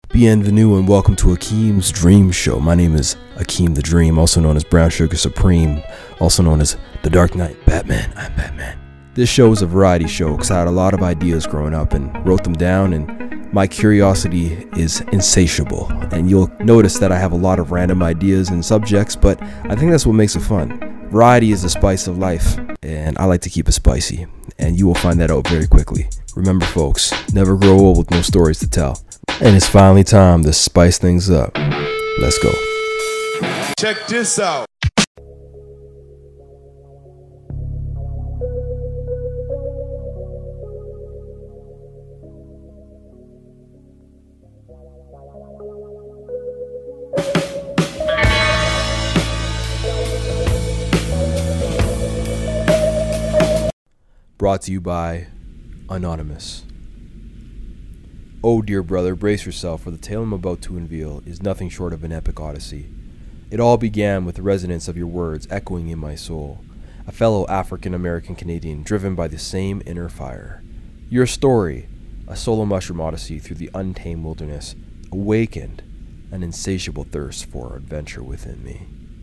Bienvenue and welcome to Akeem's Dream Show. My name is Akeem the Dream, also known as Brown Sugar Supreme, also known as The Dark Knight Batman. I'm Batman. This show is a variety show because I had a lot of ideas growing up and wrote them down, and my curiosity is insatiable. And you'll notice that I have a lot of random ideas and subjects, but I think that's what makes it fun. Variety is the spice of life, and I like to keep it spicy, and you will find that out very quickly. Remember, folks, never grow old with no stories to tell. And it's finally time to spice things up. Let's go. Check this out. Brought to you by Anonymous. Oh dear brother, brace yourself, for the tale I'm about to unveil is nothing short of an epic odyssey. It all began with the resonance of your words echoing in my soul, a fellow African-American Canadian driven by the same inner fire. Your story, a solo mushroom odyssey through the untamed wilderness, awakened an insatiable thirst for adventure within me.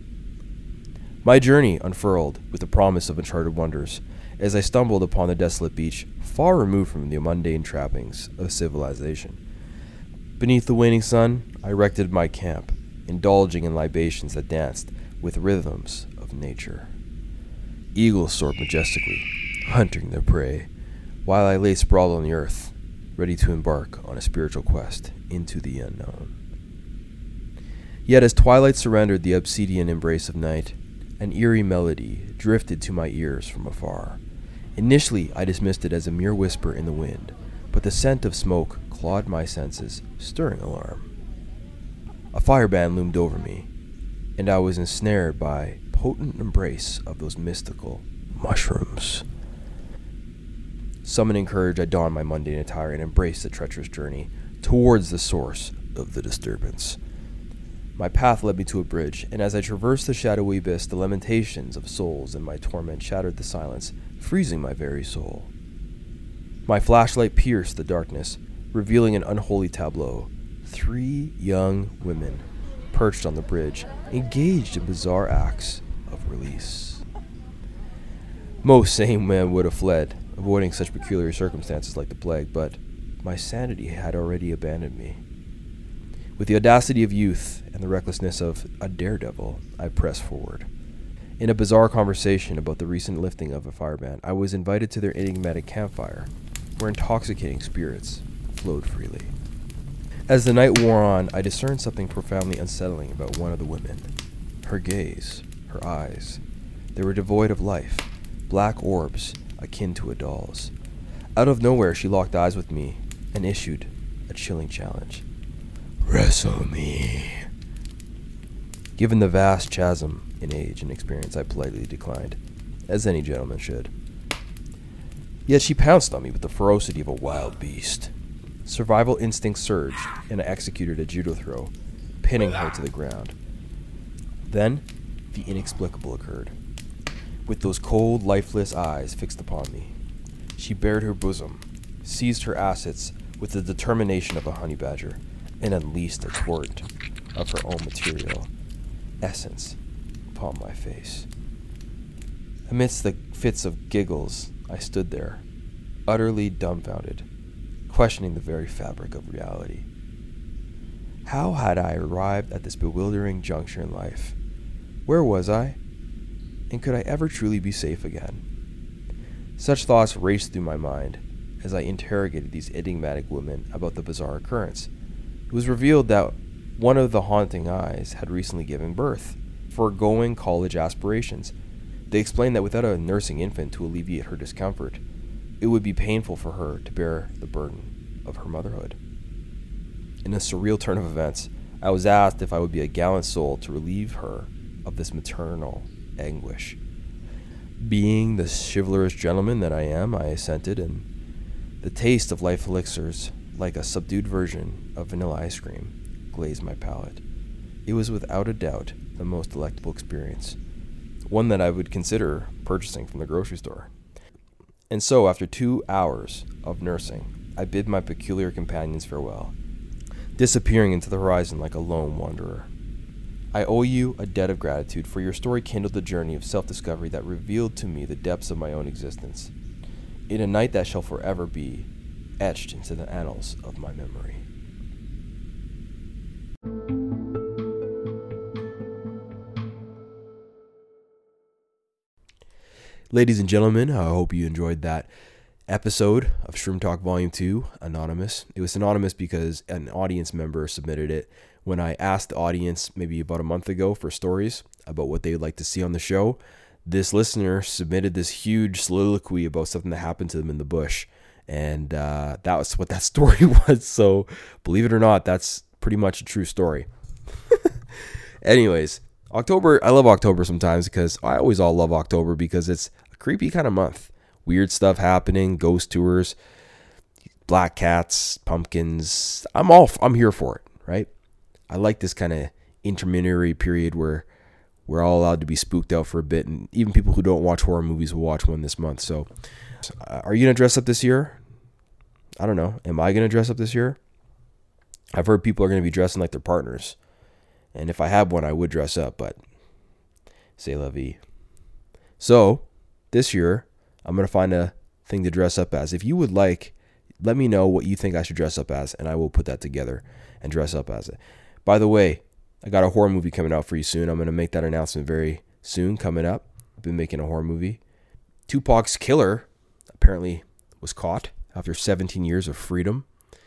My journey unfurled with the promise of uncharted wonders as I stumbled upon the desolate beach, far removed from the mundane trappings of civilization. Beneath the waning sun, I erected my camp, indulging in libations that danced with rhythms of nature. Eagles soared majestically, hunting their prey, while I lay sprawled on the earth, ready to embark on a spiritual quest into the unknown. Yet as twilight surrendered the obsidian embrace of night, an eerie melody drifted to my ears from afar. Initially, I dismissed it as a mere whisper in the wind, but the scent of smoke clawed my senses, stirring alarm. A fireband loomed over me, and I was ensnared by potent embrace of those mystical mushrooms. Summoning courage, I donned my mundane attire and embraced the treacherous journey towards the source of the disturbance. My path led me to a bridge, and as I traversed the shadowy abyss, the lamentations of souls in my torment shattered the silence, freezing my very soul. My flashlight pierced the darkness, revealing an unholy tableau. 3 young women, perched on the bridge, engaged in bizarre acts of release. Most sane men would have fled, avoiding such peculiar circumstances like the plague, but my sanity had already abandoned me. With the audacity of youth and the recklessness of a daredevil, I pressed forward. In a bizarre conversation about the recent lifting of a fireband, I was invited to their enigmatic campfire, where intoxicating spirits flowed freely. As the night wore on, I discerned something profoundly unsettling about one of the women. Her gaze, her eyes, they were devoid of life, black orbs akin to a doll's. Out of nowhere, she locked eyes with me and issued a chilling challenge. Wrestle me. Given the vast chasm in age and experience, I politely declined, as any gentleman should. Yet she pounced on me with the ferocity of a wild beast. Survival instinct surged, and I executed a judo throw, pinning her to the ground. Then, the inexplicable occurred. With those cold, lifeless eyes fixed upon me, she bared her bosom, seized her assets with the determination of a honey badger, and unleashed a torrent of her own material essence upon my face. Amidst the fits of giggles, I stood there, utterly dumbfounded, questioning the very fabric of reality. How had I arrived at this bewildering juncture in life? Where was I? And could I ever truly be safe again? Such thoughts raced through my mind as I interrogated these enigmatic women about the bizarre occurrence. It was revealed that one of the haunting eyes had recently given birth, foregoing college aspirations. They explained that without a nursing infant to alleviate her discomfort, it would be painful for her to bear the burden of her motherhood. In a surreal turn of events, I was asked if I would be a gallant soul to relieve her of this maternal anguish. Being the chivalrous gentleman that I am, I assented, and the taste of life elixirs, like a subdued version of vanilla ice cream, glazed my palate. It was without a doubt the most delectable experience, one that I would consider purchasing from the grocery store. And so, after 2 hours of nursing, I bid my peculiar companions farewell. disappearing into the horizon like a lone wanderer. I owe you a debt of gratitude, for your story kindled a journey of self-discovery that revealed to me the depths of my own existence, in a night that shall forever be etched into the annals of my memory. Ladies and gentlemen, I hope you enjoyed that episode of Shroom Talk Volume 2, Anonymous. It was anonymous because an audience member submitted it when I asked the audience maybe about a month ago for stories about what they would like to see on the show. This listener submitted this huge soliloquy about something that happened to them in the bush. And that was what that story was. So believe it or not, that's pretty much a true story. Anyways, October, I love October sometimes because I always love October because it's a creepy kind of month. Weird stuff happening, ghost tours, black cats, pumpkins. I'm here for it, right? I like this kind of intermediary period where we're all allowed to be spooked out for a bit, and even people who don't watch horror movies will watch one this month. So, are you going to dress up this year? I don't know. Am I going to dress up this year? I've heard people are going to be dressing like their partners. And if I had one, I would dress up, but c'est la vie. So, this year, I'm going to find a thing to dress up as. If you would like, let me know what you think I should dress up as, and I will put that together and dress up as it. By the way, I got a horror movie coming out for you soon. I'm going to make that announcement very soon coming up. I've been making a horror movie. Tupac's killer apparently was caught after 17 years of freedom.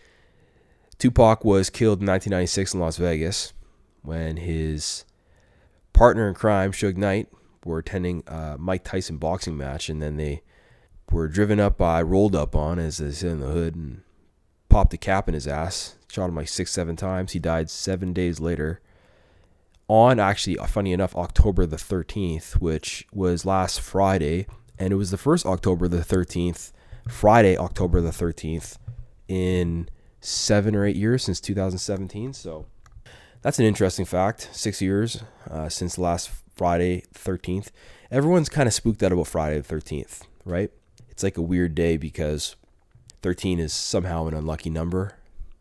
Tupac was killed in 1996 in Las Vegas when his partner in crime, Suge Knight, were attending a Mike Tyson boxing match, and then they were rolled up on, as they said in the hood, and popped a cap in his ass, shot him like 6-7 times. He died 7 days later on, actually, funny enough, October the 13th, which was last Friday, and it was the first October the 13th, Friday, October the 13th, in 7 or 8 years since 2017, so that's an interesting fact. 6 years since last Friday 13th. Everyone's kind of spooked out about Friday the 13th, right? It's like a weird day because 13 is somehow an unlucky number.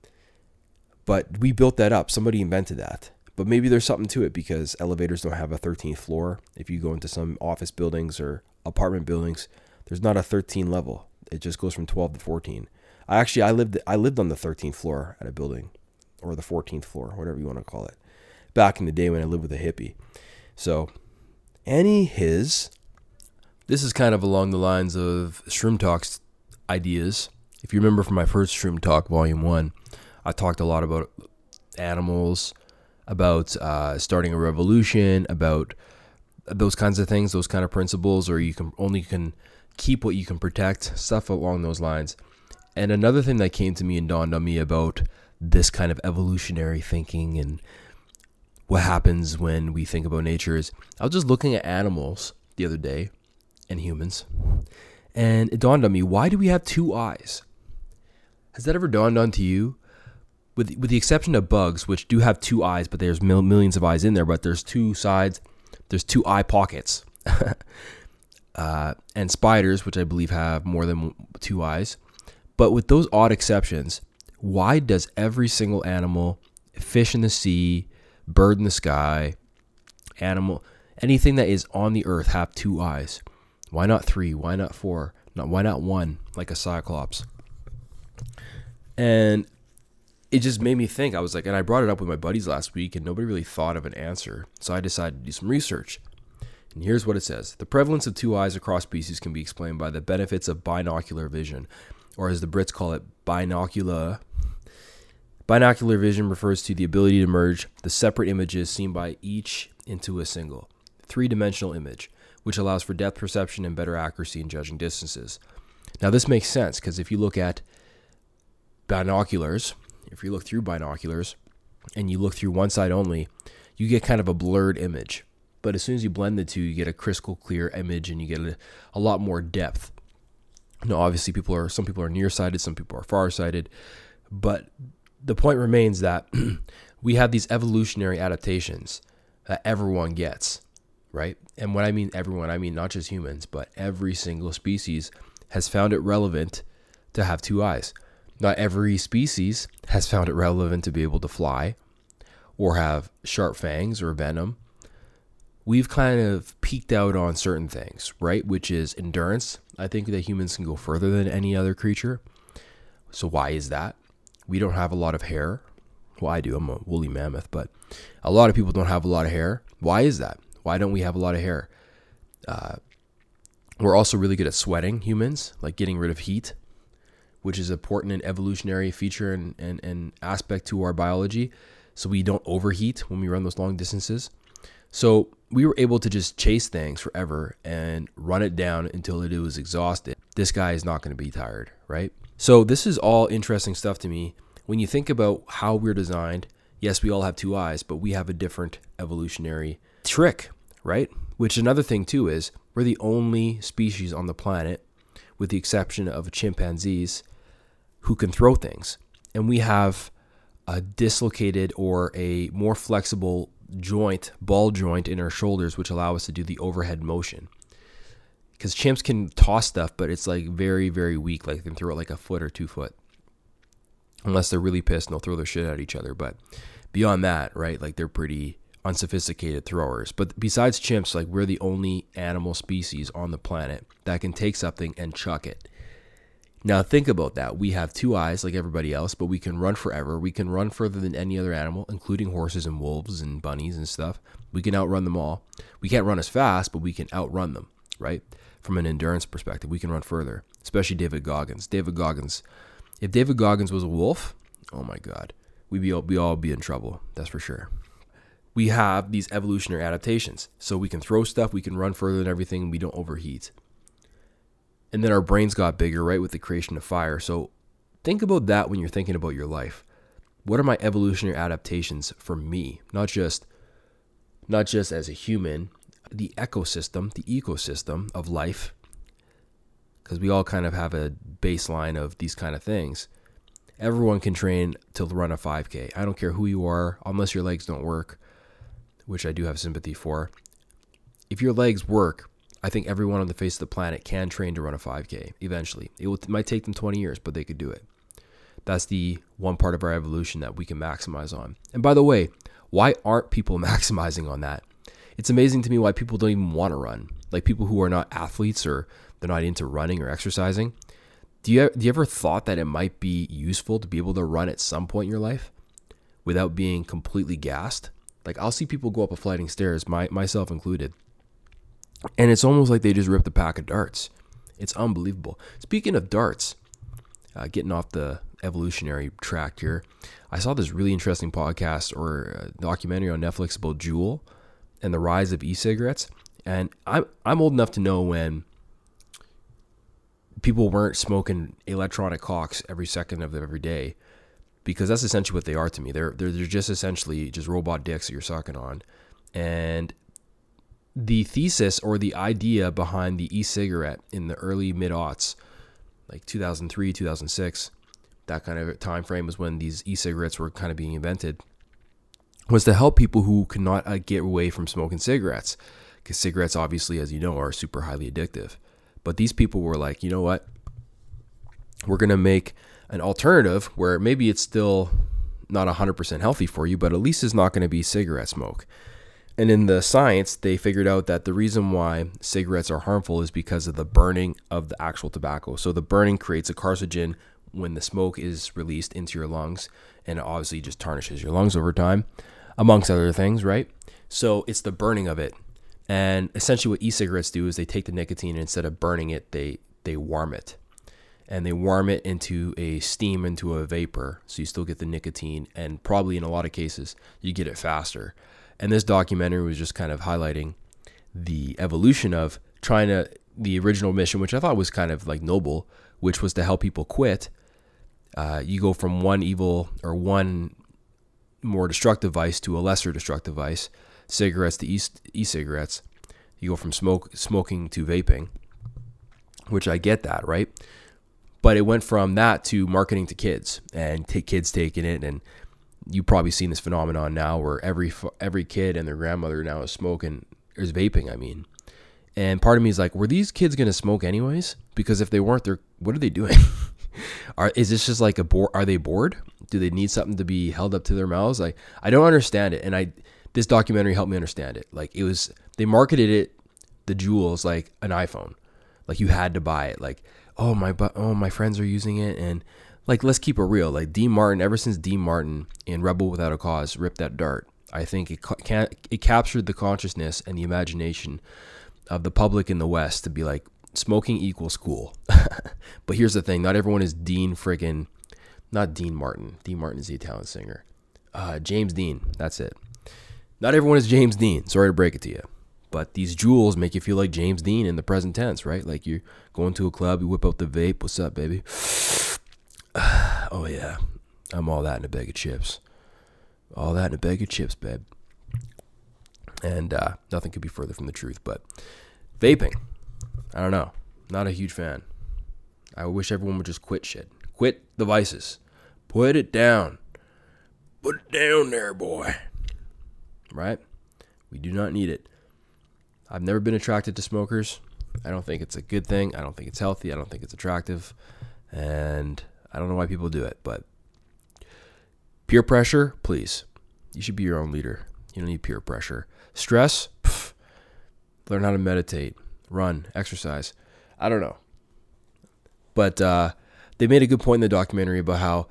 But we built that up. Somebody invented that. But maybe there's something to it because elevators don't have a 13th floor. If you go into some office buildings or apartment buildings, there's not a 13 level. It just goes from 12 to 14. I lived on the 13th floor at a building, or the 14th floor, whatever you want to call it, back in the day when I lived with a hippie. So, this is kind of along the lines of Shroom Talk's ideas. If you remember from my first Shroom Talk, Volume 1, I talked a lot about animals, about starting a revolution, about those kinds of things, those kind of principles, or you can keep what you can protect, stuff along those lines. And another thing that came to me and dawned on me about this kind of evolutionary thinking and what happens when we think about nature is I was just looking at animals the other day and humans, and it dawned on me, why do we have two eyes? Has that ever dawned on to you? With the exception of bugs, which do have two eyes, but there's millions of eyes in there, but there's two sides, there's two eye pockets. And spiders, which I believe have more than two eyes. But with those odd exceptions, why does every single animal, fish in the sea, bird in the sky, animal, anything that is on the earth have two eyes? Why not three? Why not four? Why not one, like a cyclops? And it just made me think. I was like, and I brought it up with my buddies last week, and nobody really thought of an answer. So I decided to do some research. And here's what it says. The prevalence of two eyes across species can be explained by the benefits of binocular vision, or as the Brits call it, binocular. Binocular vision refers to the ability to merge the separate images seen by each into a single, three-dimensional image, which allows for depth perception and better accuracy in judging distances. Now, this makes sense because if you look at binoculars, if you look through binoculars and you look through one side only, you get kind of a blurred image. But as soon as you blend the two, you get a crystal clear image and you get a lot more depth. Now, obviously, some people are nearsighted, some people are farsighted, but the point remains that we have these evolutionary adaptations that everyone gets, right? And when I mean everyone, I mean not just humans, but every single species has found it relevant to have two eyes. Not every species has found it relevant to be able to fly or have sharp fangs or venom. We've kind of peaked out on certain things, right? Which is endurance. I think that humans can go further than any other creature. So why is that? We don't have a lot of hair. Well, I do. I'm a woolly mammoth, but a lot of people don't have a lot of hair. Why is that? Why don't we have a lot of hair? We're also really good at sweating, humans, like getting rid of heat, which is important an evolutionary feature and aspect to our biology. So we don't overheat when we run those long distances. So we were able to just chase things forever and run it down until it was exhausted. This guy is not going to be tired, right? So this is all interesting stuff to me. When you think about how we're designed, yes, we all have two eyes, but we have a different evolutionary trick, right? Which another thing too is we're the only species on the planet, with the exception of chimpanzees, who can throw things. And we have a dislocated or a more flexible joint, ball joint in our shoulders, which allow us to do the overhead motion. Because chimps can toss stuff, but it's like very, very weak. Like they can throw it like a foot or 2 foot. Unless they're really pissed and they'll throw their shit at each other. But beyond that, right, like they're pretty unsophisticated throwers. But besides chimps, like we're the only animal species on the planet that can take something and chuck it. Now think about that. We have two eyes like everybody else, but we can run forever. We can run further than any other animal, including horses and wolves and bunnies and stuff. We can outrun them all. We can't run as fast, but we can outrun them, right? From an endurance perspective, we can run further, especially David Goggins. If David Goggins was a wolf, oh my God, we'd all be in trouble. That's for sure. We have these evolutionary adaptations. So we can throw stuff, we can run further than everything, and we don't overheat. And then our brains got bigger, right, with the creation of fire. So think about that when you're thinking about your life. What are my evolutionary adaptations for me? Not just as a human, the ecosystem of life, because we all kind of have a baseline of these kind of things. Everyone can train to run a 5K. I don't care who you are, unless your legs don't work, which I do have sympathy for. If your legs work, I think everyone on the face of the planet can train to run a 5K eventually. It might take them 20 years, but they could do it. That's the one part of our evolution that we can maximize on. And by the way, why aren't people maximizing on that? It's amazing to me why people don't even want to run. Like people who are not athletes or they're not into running or exercising. Do you ever thought that it might be useful to be able to run at some point in your life without being completely gassed? Like I'll see people go up a flight of stairs, myself included, and it's almost like they just ripped a pack of darts. It's unbelievable. Speaking of darts, getting off the evolutionary track here, I saw this really interesting podcast or documentary on Netflix about Juul and the rise of e-cigarettes. And I'm old enough to know when people weren't smoking electronic cocks every second of every day, because that's essentially what they are to me. They're just essentially just robot dicks that you're sucking on. And the thesis or the idea behind the e-cigarette in the early mid-aughts, like 2003, 2006, that kind of time frame was when these e-cigarettes were kind of being invented, was to help people who could not get away from smoking cigarettes. Because cigarettes, obviously, as you know, are super highly addictive. But these people were like, you know what? We're going to make an alternative where maybe it's still not 100% healthy for you, but at least it's not going to be cigarette smoke. And in the science, they figured out that the reason why cigarettes are harmful is because of the burning of the actual tobacco. So the burning creates a carcinogen when the smoke is released into your lungs, and it obviously just tarnishes your lungs over time, amongst other things, right? So it's the burning of it. And essentially what e-cigarettes do is they take the nicotine and instead of burning it, they warm it. And they warm it into a steam, into a vapor. So you still get the nicotine, and probably in a lot of cases, you get it faster. And this documentary was just kind of highlighting the evolution of the original mission, which I thought was kind of like noble, which was to help people quit. You go from one evil or one more destructive vice to a lesser destructive vice, cigarettes to e-cigarettes. You go from smoking to vaping, which I get that, right? But it went from that to marketing to kids and kids taking it. And you've probably seen this phenomenon now where every kid and their grandmother now is vaping, I mean. And part of me is like, were these kids going to smoke anyways? Because if they weren't, what are they doing? Is this just like are they bored? Do they need something to be held up to their mouths? Like, I don't understand it. And this documentary helped me understand it. Like, they marketed it, the Juuls, like an iPhone. Like, you had to buy it. Like, my friends are using it. And like, let's keep it real. Like, Dean Martin, ever since Dean Martin in Rebel Without a Cause ripped that dart, I think it captured the consciousness and the imagination of the public in the West to be like, smoking equals cool. But here's the thing. Not everyone is not Dean Martin. Dean Martin is the Italian singer. James Dean. That's it. Not everyone is James Dean. Sorry to break it to you. But these Juuls make you feel like James Dean in the present tense, right? Like you're going to a club, you whip out the vape. What's up, baby? Oh, yeah. I'm all that in a bag of chips. All that in a bag of chips, babe. And nothing could be further from the truth. But vaping, I don't know. Not a huge fan. I wish everyone would just quit shit. Quit the vices. Put it down. Put it down there, boy. Right? We do not need it. I've never been attracted to smokers. I don't think it's a good thing. I don't think it's healthy. I don't think it's attractive. And I don't know why people do it. But peer pressure, please. You should be your own leader. You don't need peer pressure. Stress, learn how to meditate, run, exercise. I don't know. But they made a good point in the documentary about how,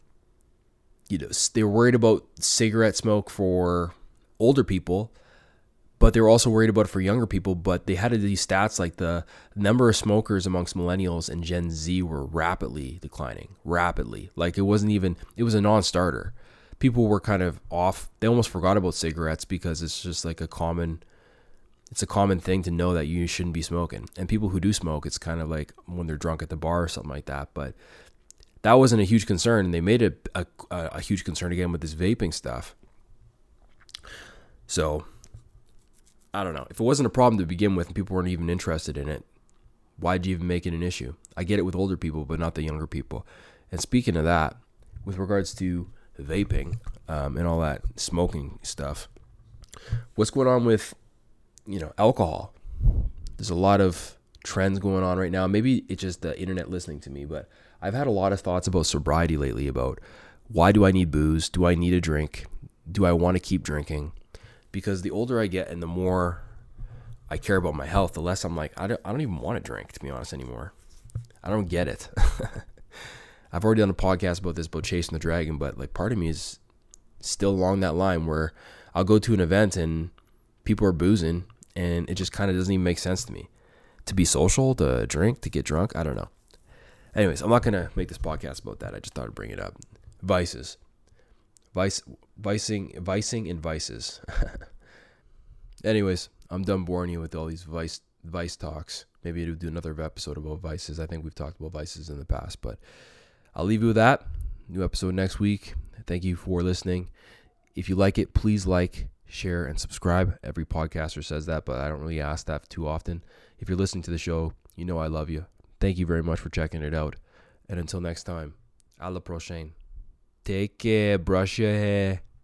they were worried about cigarette smoke for older people, but they were also worried about it for younger people. But they had these stats like the number of smokers amongst millennials and Gen Z were rapidly declining. Rapidly. Like it was a non-starter. People were kind of off. They almost forgot about cigarettes because it's just like a common thing to know that you shouldn't be smoking. And people who do smoke, it's kind of like when they're drunk at the bar or something like that. But that wasn't a huge concern. And they made it a huge concern again with this vaping stuff. So I don't know. If it wasn't a problem to begin with and people weren't even interested in it, why'd you even make it an issue? I get it with older people, but not the younger people. And speaking of that, with regards to vaping and all that smoking stuff, what's going on with alcohol? There's a lot of trends going on right now. Maybe it's just the internet listening to me, but I've had a lot of thoughts about sobriety lately, about why do I need booze? Do I need a drink? Do I want to keep drinking? Because the older I get and the more I care about my health, the less I'm like, I don't even want to drink, to be honest, anymore. I don't get it. I've already done a podcast about this, about chasing the dragon, but like part of me is still along that line where I'll go to an event and people are boozing and it just kind of doesn't even make sense to me. To be social, to drink, to get drunk, I don't know. Anyways, I'm not going to make this podcast about that. I just thought I'd bring it up. Vices. Vicing and vices. Anyways, I'm done boring you with all these vice talks. Maybe I'll do another episode about vices. I think we've talked about vices in the past, but I'll leave you with that. New episode next week. Thank you for listening. If you like it, please like, share, and subscribe. Every podcaster says that, but I don't really ask that too often. If you're listening to the show, you know I love you. Thank you very much for checking it out. And until next time, à la prochaine. Take care, brush your hair.